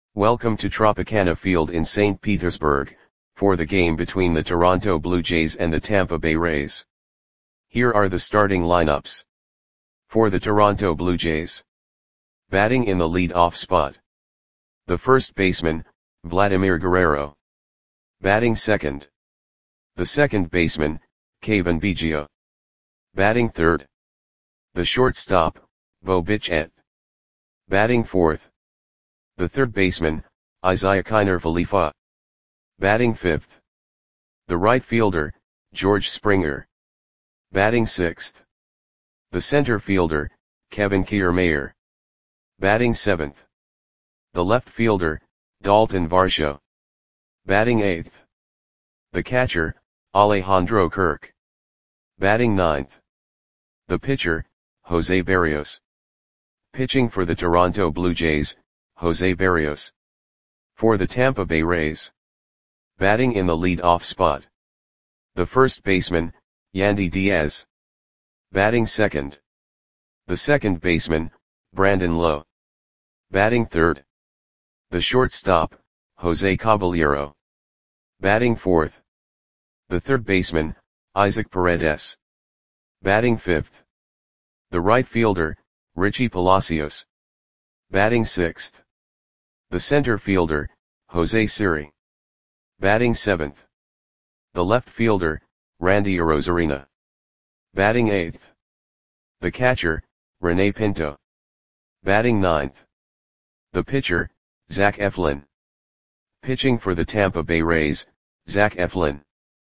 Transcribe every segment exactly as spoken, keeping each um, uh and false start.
Welcome to Tropicana Field in Saint Petersburg, for the game between the Toronto Blue Jays and the Tampa Bay Rays. Here are the starting lineups. For the Toronto Blue Jays. Batting in the lead-off spot. The first baseman, Vladimir Guerrero. Batting second. The second baseman, Cavan Biggio. Batting third. The shortstop, Bo Bichette. Batting fourth. The third baseman, Isiah Kiner Falefa. Batting fifth. The right fielder, George Springer. Batting sixth. The center fielder, Kevin Kiermaier. Batting seventh. The left fielder, Dalton Varsho. Batting eighth. The catcher, Alejandro Kirk. Batting ninth. The pitcher, Jose Berrios. Pitching for the Toronto Blue Jays, Jose Berrios. For the Tampa Bay Rays. Batting in the lead-off spot. The first baseman, Yandy Diaz. Batting second. The second baseman, Brandon Lowe. Batting third. The shortstop, Jose Caballero. Batting fourth. The third baseman, Isaac Paredes. Batting fifth. The right fielder, Richie Palacios. Batting sixth. The center fielder, Jose Siri. Batting seventh. The left fielder, Randy Arozarena. Batting eighth. The catcher, Rene Pinto. Batting ninth. The pitcher, Zach Eflin. Pitching for the Tampa Bay Rays, Zach Eflin.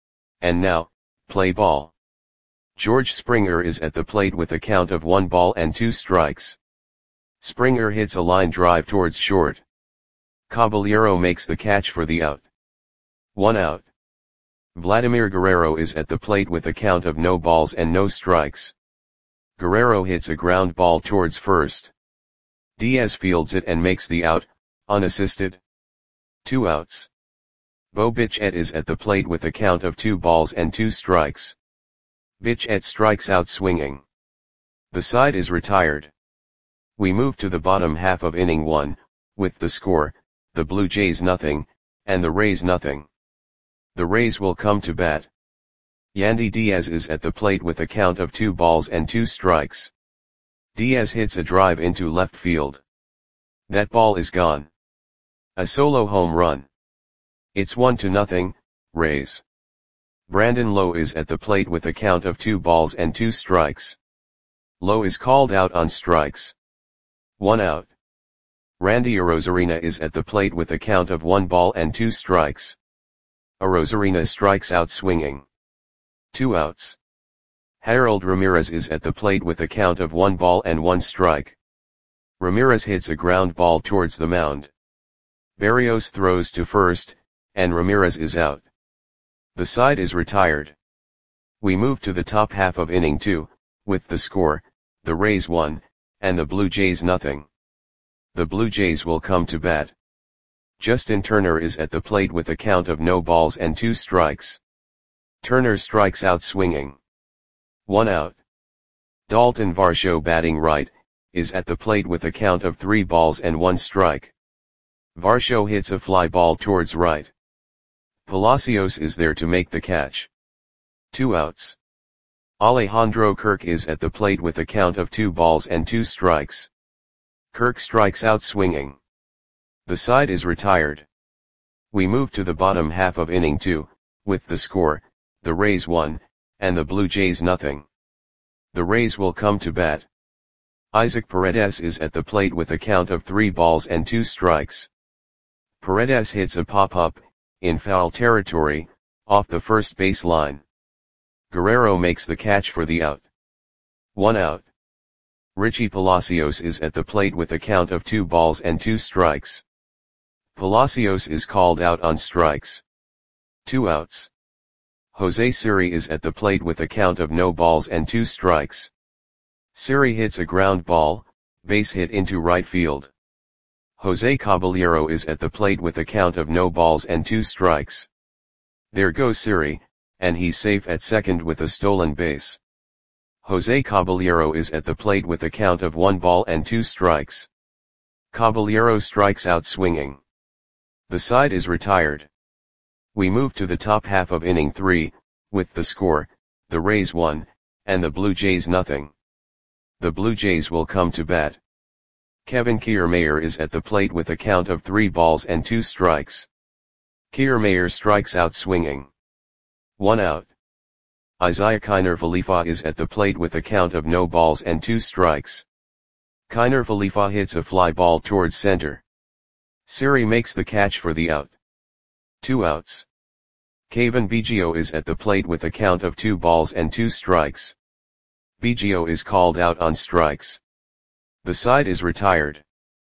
And now, play ball. George Springer is at the plate with a count of one ball and two strikes. Springer hits a line drive towards short. Caballero makes the catch for the out. One out. Vladimir Guerrero is at the plate with a count of no balls and no strikes. Guerrero hits a ground ball towards first. Diaz fields it and makes the out, unassisted. Two outs. Bo Bichette is at the plate with a count of two balls and two strikes. Bichette strikes out swinging. The side is retired. We move to the bottom half of inning one, with the score, the Blue Jays nothing, and the Rays nothing. The Rays will come to bat. Yandy Diaz is at the plate with a count of two balls and two strikes. Diaz hits a drive into left field. That ball is gone. A solo home run. It's one to nothing, Rays. Brandon Lowe is at the plate with a count of two balls and two strikes. Lowe is called out on strikes. One out. Randy Arozarena is at the plate with a count of one ball and two strikes. Arozarena strikes out swinging. Two outs. Harold Ramirez is at the plate with a count of one ball and one strike. Ramirez hits a ground ball towards the mound. Berrios throws to first, and Ramirez is out. The side is retired. We move to the top half of inning two, with the score, the Rays one, and the Blue Jays nothing. The Blue Jays will come to bat. Justin Turner is at the plate with a count of no balls and two strikes. Turner strikes out swinging. One out. Dalton Varsho, batting right, is at the plate with a count of three balls and one strike. Varsho hits a fly ball towards right. Palacios is there to make the catch. Two outs. Alejandro Kirk is at the plate with a count of two balls and two strikes. Kirk strikes out swinging. The side is retired. We move to the bottom half of inning two, with the score, the Rays one, and the Blue Jays nothing. The Rays will come to bat. Isaac Paredes is at the plate with a count of three balls and two strikes. Paredes hits a pop-up, in foul territory, off the first base line. Guerrero makes the catch for the out. One out. Richie Palacios is at the plate with a count of two balls and two strikes. Palacios is called out on strikes. Two outs. Jose Siri is at the plate with a count of no balls and two strikes. Siri hits a ground ball, base hit into right field. Jose Caballero is at the plate with a count of no balls and two strikes. There goes Siri, and he's safe at second with a stolen base. Jose Caballero is at the plate with a count of one ball and two strikes. Caballero strikes out swinging. The side is retired. We move to the top half of inning three, with the score, the Rays one, and the Blue Jays nothing. The Blue Jays will come to bat. Kevin Kiermaier is at the plate with a count of three balls and two strikes. Kiermaier strikes out swinging. One out. Isaiah Kiner Falefa is at the plate with a count of no balls and two strikes. Kiner Falefa hits a fly ball towards center. Siri makes the catch for the out. Two outs. Kevin Biggio is at the plate with a count of two balls and two strikes. Biggio is called out on strikes. The side is retired.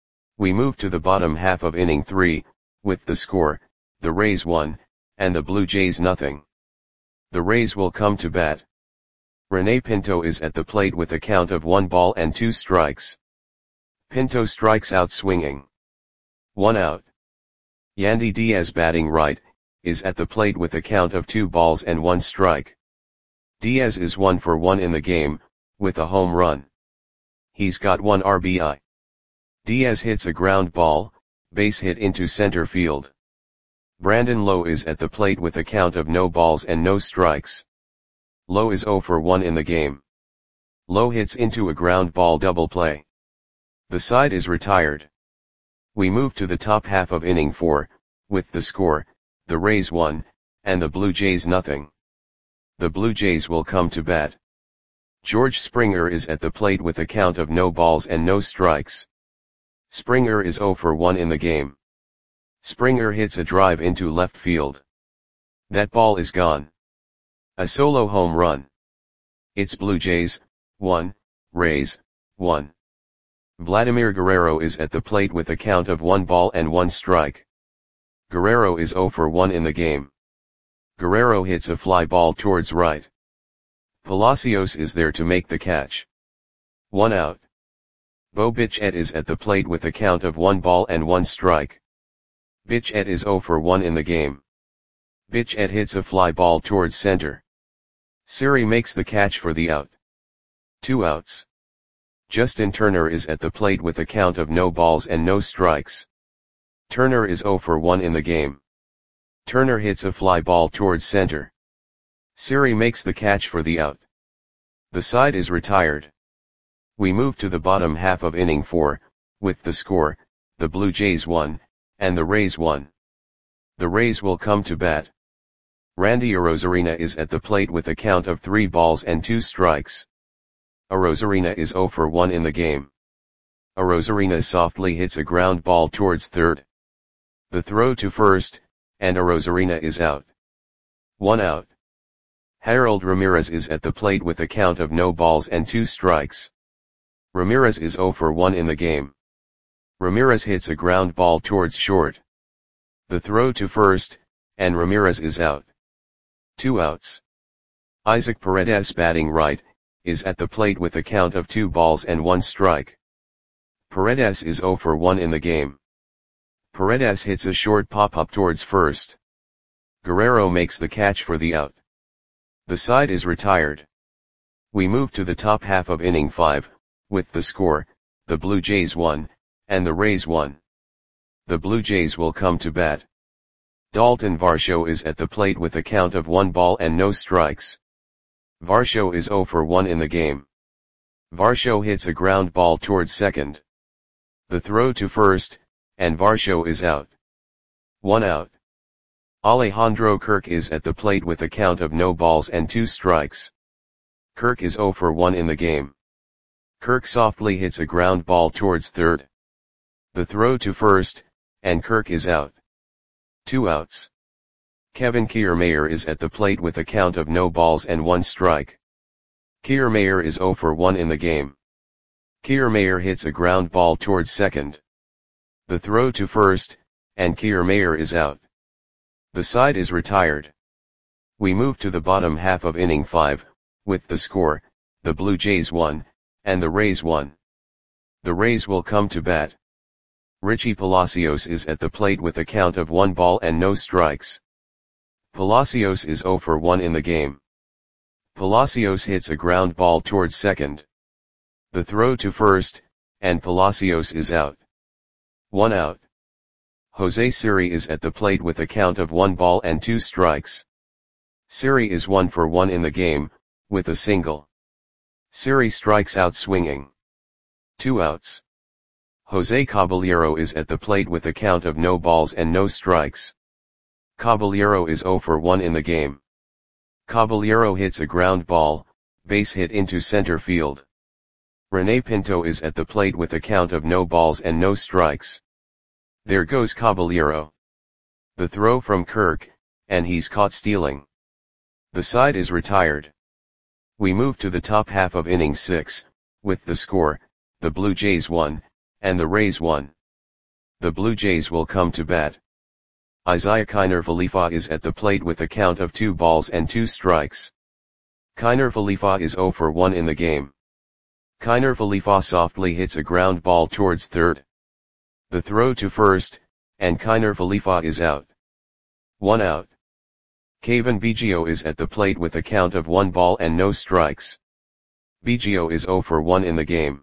We move to the bottom half of inning three, with the score, the Rays one, and the Blue Jays nothing. The Rays will come to bat. Rene Pinto is at the plate with a count of one ball and two strikes. Pinto strikes out swinging. One out. Yandy Diaz, batting right, is at the plate with a count of two balls and one strike. Diaz is one for one in the game, with a home run. He's got one R B I. Diaz hits a ground ball, base hit into center field. Brandon Lowe is at the plate with a count of no balls and no strikes. Lowe is zero for one in the game. Lowe hits into a ground ball double play. The side is retired. We move to the top half of inning four, with the score, the Rays one, and the Blue Jays nothing. The Blue Jays will come to bat. George Springer is at the plate with a count of no balls and no strikes. Springer is zero for one in the game. Springer hits a drive into left field. That ball is gone. A solo home run. It's Blue Jays, one, Rays, one. Vladimir Guerrero is at the plate with a count of one ball and one strike. Guerrero is zero for one in the game. Guerrero hits a fly ball towards right. Palacios is there to make the catch. One out. Bo Bichette is at the plate with a count of one ball and one strike. Bichette is zero for one in the game. Bichette hits a fly ball towards center. Siri makes the catch for the out. Two outs. Justin Turner is at the plate with a count of no balls and no strikes. Turner is zero for one in the game. Turner hits a fly ball towards center. Siri makes the catch for the out. The side is retired. We move to the bottom half of inning four, with the score, the Blue Jays one, and the Rays one. The Rays will come to bat. Randy Arozarena is at the plate with a count of three balls and two strikes. Arozarena is zero for one in the game. Arozarena softly hits a ground ball towards third. The throw to first, and Arozarena is out. One out. Harold Ramirez is at the plate with a count of no balls and two strikes. Ramirez is zero for one in the game. Ramirez hits a ground ball towards short. The throw to first, and Ramirez is out. Two outs. Isaac Paredes, batting right, is at the plate with a count of two balls and one strike. Paredes is zero for one in the game. Paredes hits a short pop-up towards first. Guerrero makes the catch for the out. The side is retired. We move to the top half of inning five, with the score, the Blue Jays one, and the Rays one. The Blue Jays will come to bat. Dalton Varsho is at the plate with a count of one ball and no strikes. Varsho is zero for one in the game. Varsho hits a ground ball towards second. The throw to first, and Varsho is out. One out. Alejandro Kirk is at the plate with a count of no balls and two strikes. Kirk is zero for one in the game. Kirk softly hits a ground ball towards third. The throw to first, and Kirk is out. Two outs. Kevin Kiermaier is at the plate with a count of no balls and one strike. Kiermaier is zero for one in the game. Kiermaier hits a ground ball towards second. The throw to first, and Kiermaier is out. The side is retired. We move to the bottom half of inning five, with the score, the Blue Jays one, and the Rays one. The Rays will come to bat. Richie Palacios is at the plate with a count of one ball and no strikes. Palacios is zero for one in the game. Palacios hits a ground ball towards second. The throw to first, and Palacios is out. One out. Jose Siri is at the plate with a count of one ball and two strikes. Siri is one for one in the game, with a single. Siri strikes out swinging. Two outs. Jose Caballero is at the plate with a count of no balls and no strikes. Caballero is zero for one in the game. Caballero hits a ground ball, base hit into center field. Rene Pinto is at the plate with a count of no balls and no strikes. There goes Caballero. The throw from Kirk, and he's caught stealing. The side is retired. We move to the top half of inning six, with the score, the Blue Jays won, and the Rays won. The Blue Jays will come to bat. Isiah Kiner Falefa is at the plate with a count of two balls and two strikes. Kiner Falefa is zero for one in the game. Kiner Falefa softly hits a ground ball towards third. The throw to first, and Kiner Falefa is out. One out. Cavan Biggio is at the plate with a count of one ball and no strikes. Biggio is zero for one in the game.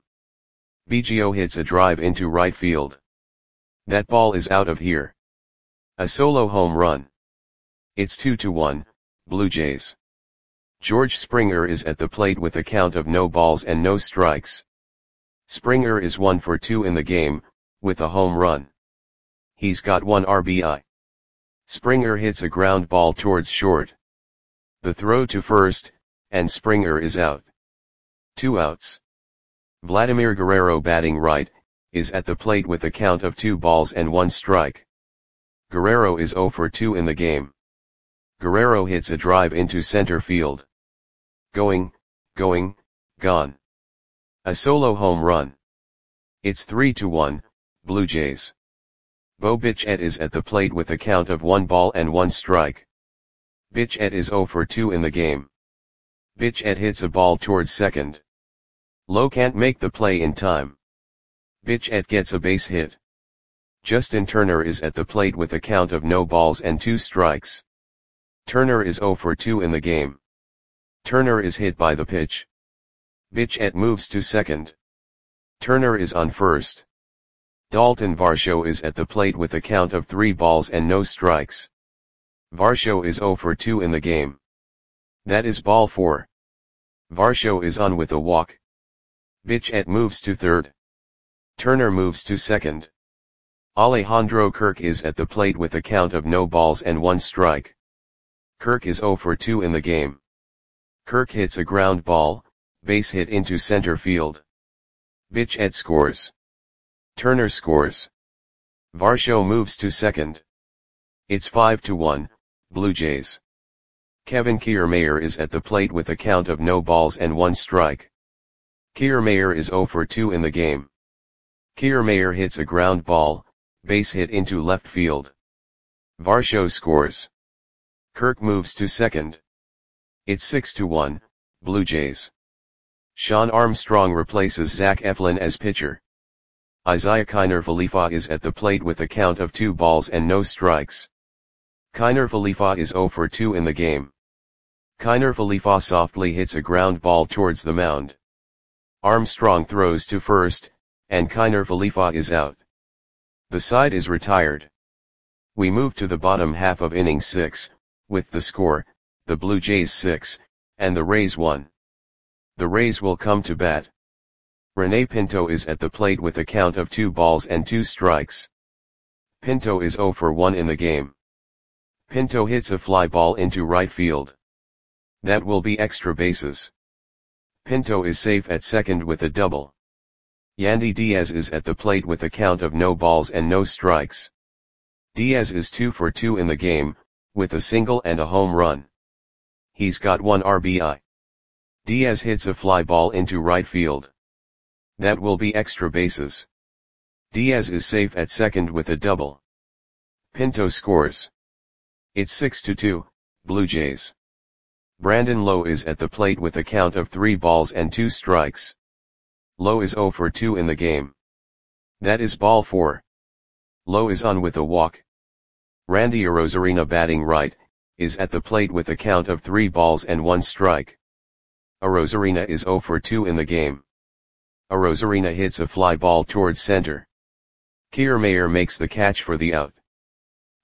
Biggio hits a drive into right field. That ball is out of here. A solo home run. It's two to one, Blue Jays. George Springer is at the plate with a count of no balls and no strikes. Springer is one for two in the game, with a home run. He's got one R B I. Springer hits a ground ball towards short. The throw to first, and Springer is out. Two outs. Vladimir Guerrero batting right, is at the plate with a count of two balls and one strike. Guerrero is zero for two in the game. Guerrero hits a drive into center field. Going, going, gone. A solo home run. It's three to one, Blue Jays. Bo Bichette is at the plate with a count of one ball and one strike. Bichette is zero for two in the game. Bichette hits a ball towards second. Lowe can't make the play in time. Bichette gets a base hit. Justin Turner is at the plate with a count of no balls and two strikes. Turner is zero for two in the game. Turner is hit by the pitch. Bichette moves to second. Turner is on first. Dalton Varsho is at the plate with a count of three balls and no strikes. Varsho is zero for two in the game. That is ball four. Varsho is on with a walk. Bichette moves to third. Turner moves to second. Alejandro Kirk is at the plate with a count of no balls and one strike. Kirk is zero for two in the game. Kirk hits a ground ball, base hit into center field. Bichette scores. Turner scores. Varsho moves to second. It's five to one, Blue Jays. Kevin Kiermaier is at the plate with a count of no balls and one strike. Kiermaier is zero for two in the game. Kiermaier hits a ground ball, base hit into left field. Varsho scores. Kirk moves to second. It's six to one, Blue Jays. Sean Armstrong replaces Zach Eflin as pitcher. Isiah Kiner Falefa is at the plate with a count of two balls and no strikes. Kiner Falefa is zero for two in the game. Kiner Falefa softly hits a ground ball towards the mound. Armstrong throws to first, and Kiner Falefa is out. The side is retired. We move to the bottom half of inning six, with the score, the Blue Jays six, and the Rays one. The Rays will come to bat. Rene Pinto is at the plate with a count of two balls and two strikes. Pinto is zero for one in the game. Pinto hits a fly ball into right field. That will be extra bases. Pinto is safe at second with a double. Yandy Diaz is at the plate with a count of no balls and no strikes. Diaz is two for two in the game, with a single and a home run. He's got one R B I. Diaz hits a fly ball into right field. That will be extra bases. Diaz is safe at second with a double. Pinto scores. It's six to two, Blue Jays. Brandon Lowe is at the plate with a count of three balls and two strikes. Lowe is zero for two in the game. That is ball four. Lowe is on with a walk. Randy Arozarena batting right, is at the plate with a count of three balls and one strike. Arozarena is zero for two in the game. Arozarena hits a fly ball towards center. Kiermaier makes the catch for the out.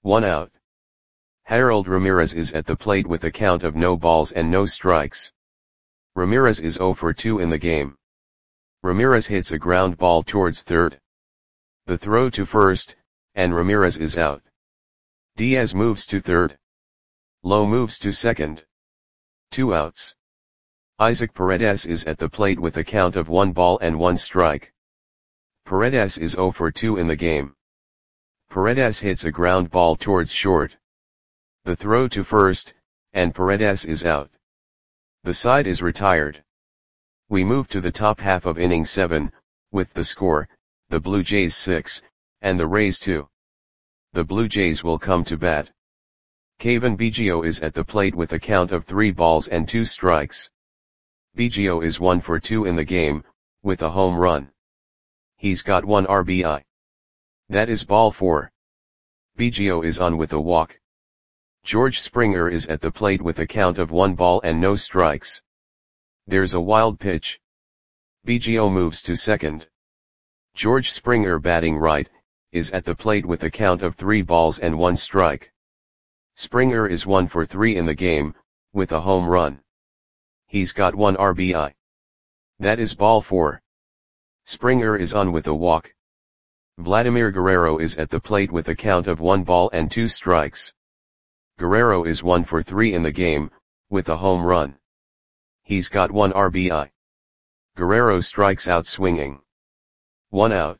One out. Harold Ramirez is at the plate with a count of no balls and no strikes. Ramirez is zero for two in the game. Ramirez hits a ground ball towards third. The throw to first, and Ramirez is out. Diaz moves to third. Lowe moves to second. Two outs. Isaac Paredes is at the plate with a count of one ball and one strike. Paredes is zero for two in the game. Paredes hits a ground ball towards short. The throw to first, and Paredes is out. The side is retired. We move to the top half of inning seven, with the score, the Blue Jays six, and the Rays two. The Blue Jays will come to bat. Cavan Biggio is at the plate with a count of three balls and two strikes. Biggio is one for two in the game, with a home run. He's got one R B I. That is ball four. Biggio is on with a walk. George Springer is at the plate with a count of one ball and no strikes. There's a wild pitch. Biggio moves to second. George Springer, batting right, is at the plate with a count of three balls and one strike. Springer is one for three in the game, with a home run. He's got one R B I. That is ball four. Springer is on with a walk. Vladimir Guerrero is at the plate with a count of one ball and two strikes. Guerrero is one for three in the game, with a home run. He's got one R B I. Guerrero strikes out swinging. One out.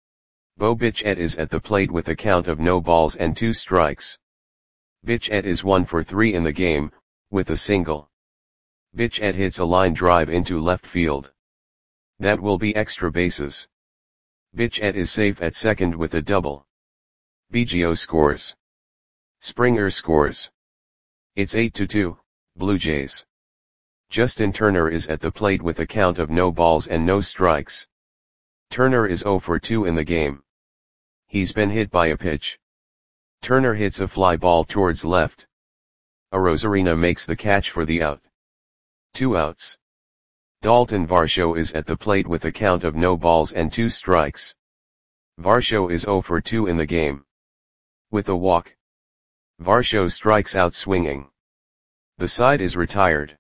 Bo Bichette is at the plate with a count of no balls and two strikes. Bichette is one for three in the game, with a single. Bichette hits a line drive into left field. That will be extra bases. Bichette is safe at second with a double. Biggio scores. Springer scores. It's eight to two, Blue Jays. Justin Turner is at the plate with a count of no balls and no strikes. Turner is zero for two in the game. He's been hit by a pitch. Turner hits a fly ball towards left. Arozarena makes the catch for the out. Two outs. Dalton Varsho is at the plate with a count of no balls and two strikes. Varsho is zero for two in the game. With a walk. Varsho strikes out swinging. The side is retired.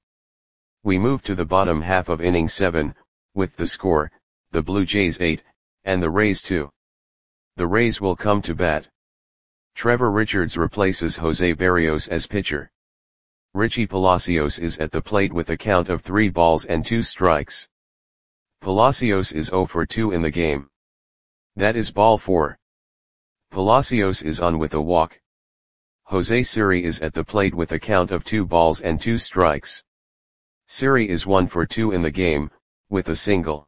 We move to the bottom half of inning seven, with the score, the Blue Jays eight, and the Rays two. The Rays will come to bat. Trevor Richards replaces Jose Berrios as pitcher. Richie Palacios is at the plate with a count of three balls and two strikes. Palacios is zero for two in the game. That is ball four. Palacios is on with a walk. Jose Siri is at the plate with a count of two balls and two strikes. Siri is one for two in the game, with a single.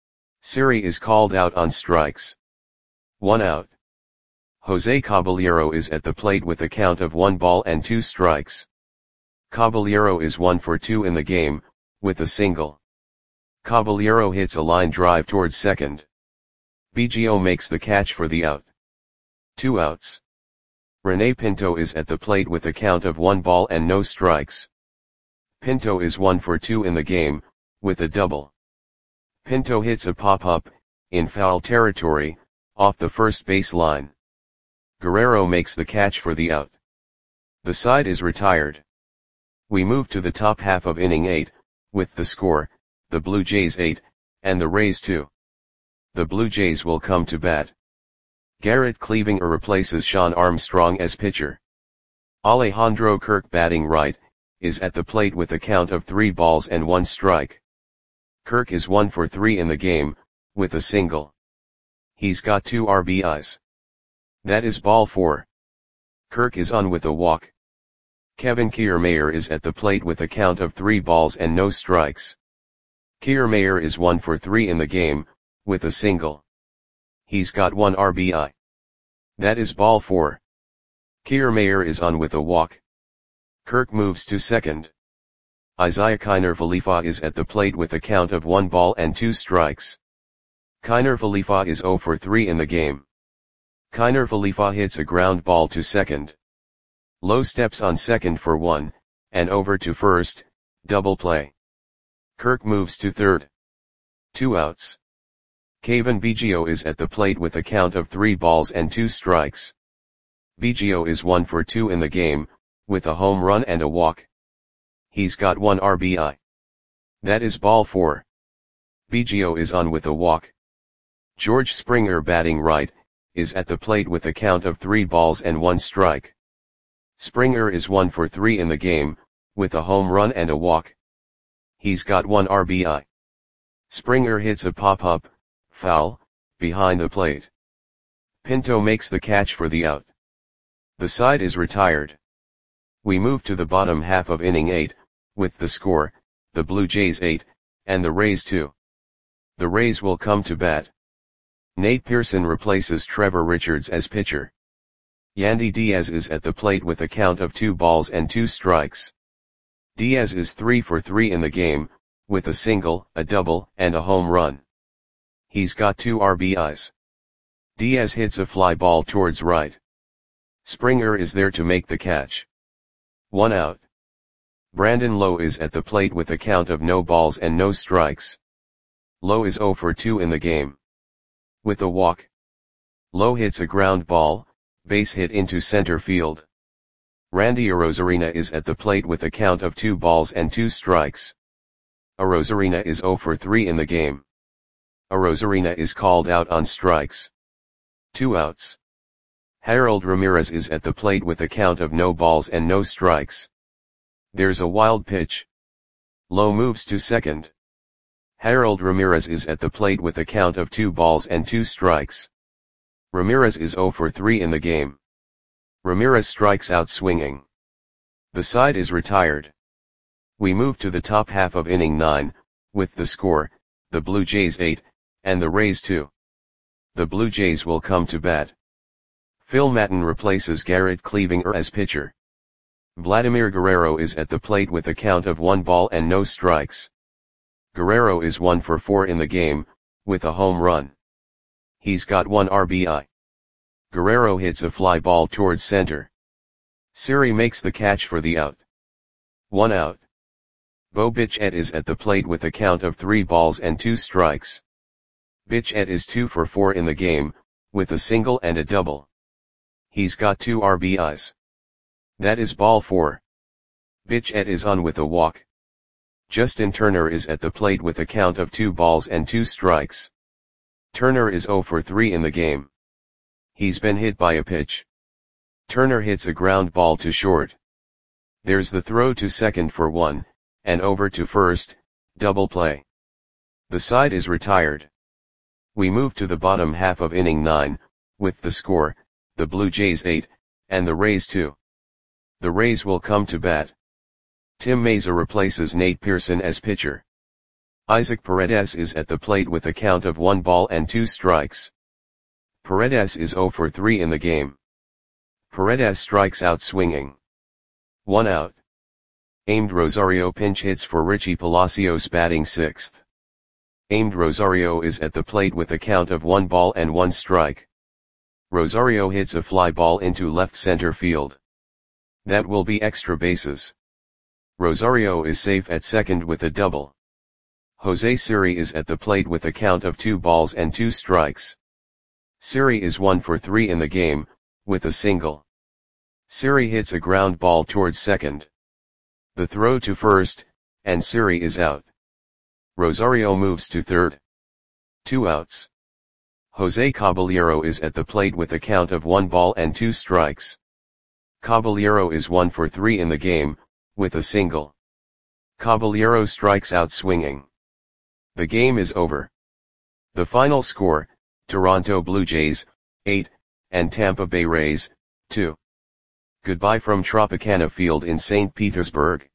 Siri is called out on strikes. One out. Jose Caballero is at the plate with a count of one ball and two strikes. Caballero is one for two in the game, with a single. Caballero hits a line drive towards second. Biggio makes the catch for the out. Two outs. Rene Pinto is at the plate with a count of one ball and no strikes. Pinto is one for two in the game, with a double. Pinto hits a pop-up, in foul territory, off the first base line. Guerrero makes the catch for the out. The side is retired. We move to the top half of inning eight, with the score, the Blue Jays eight, and the Rays two. The Blue Jays will come to bat. Garrett Cleavinger replaces Sean Armstrong as pitcher. Alejandro Kirk, batting right, is at the plate with a count of three balls and one strike. Kirk is one for three in the game, with a single. He's got two R B Is. That is ball four. Kirk is on with a walk. Kevin Kiermaier is at the plate with a count of three balls and no strikes. Kiermaier is one for three in the game, with a single. He's got one R B I. That is ball four. Kiermaier is on with a walk. Kirk moves to second. Isaiah Kiner Falefa is at the plate with a count of one ball and two strikes. Kiner Falefa is zero for three in the game. Kiner Falefa hits a ground ball to second. Lowe steps on second for one, and over to first, double play. Kirk moves to third. Two outs. Cavan Biggio is at the plate with a count of three balls and two strikes. Biggio is one for two in the game, with a home run and a walk. He's got one R B I. That is ball four. Biggio is on with a walk. George Springer, batting right, is at the plate with a count of three balls and one strike. Springer is one for three in the game, with a home run and a walk. He's got one R B I. Springer hits a pop-up, foul, behind the plate. Pinto makes the catch for the out. The side is retired. We move to the bottom half of inning eight, with the score, the Blue Jays eight, and the Rays two. The Rays will come to bat. Nate Pearson replaces Trevor Richards as pitcher. Yandy Diaz is at the plate with a count of two balls and two strikes. Diaz is three for three in the game, with a single, a double, and a home run. He's got two R B Is. Diaz hits a fly ball towards right. Springer is there to make the catch. One out. Brandon Lowe is at the plate with a count of no balls and no strikes. Lowe is zero for two in the game. With a walk. Lowe hits a ground ball, base hit into center field. Randy Arozarena is at the plate with a count of two balls and two strikes. Arozarena is zero for three in the game. Arozarena is called out on strikes. Two outs. Harold Ramirez is at the plate with a count of no balls and no strikes. There's a wild pitch. Lowe moves to second. Harold Ramirez is at the plate with a count of two balls and two strikes. Ramirez is zero for three in the game. Ramirez strikes out swinging. The side is retired. We move to the top half of inning nine, with the score, the Blue Jays eight, and the Rays two. The Blue Jays will come to bat. Phil Maton replaces Garrett Cleavinger as pitcher. Vladimir Guerrero is at the plate with a count of one ball and no strikes. Guerrero is one for four in the game, with a home run. He's got one R B I. Guerrero hits a fly ball towards center. Siri makes the catch for the out. One out. Bo Bichette is at the plate with a count of three balls and two strikes. Bichette is two for four in the game, with a single and a double. He's got two R B Is. That is ball four. Bichette is on with a walk. Justin Turner is at the plate with a count of two balls and two strikes. Turner is zero for three in the game. He's been hit by a pitch. Turner hits a ground ball to short. There's the throw to second for one, and over to first, double play. The side is retired. We move to the bottom half of inning nine, with the score, the Blue Jays eight, and the Rays two. The Rays will come to bat. Tim Mayza replaces Nate Pearson as pitcher. Isaac Paredes is at the plate with a count of one ball and two strikes. Paredes is zero for three in the game. Paredes strikes out swinging. One out. Aimed Rosario pinch hits for Richie Palacios, batting sixth. Aimed Rosario is at the plate with a count of one ball and one strike. Rosario hits a fly ball into left center field. That will be extra bases. Rosario is safe at second with a double. Jose Siri is at the plate with a count of two balls and two strikes. Siri is one for three in the game, with a single. Siri hits a ground ball towards second. The throw to first, and Siri is out. Rosario moves to third. Two outs. Jose Caballero is at the plate with a count of one ball and two strikes. Caballero is one for three in the game, with a single. Caballero strikes out swinging. The game is over. The final score, Toronto Blue Jays, eight, and Tampa Bay Rays, two. Goodbye from Tropicana Field in Saint Petersburg.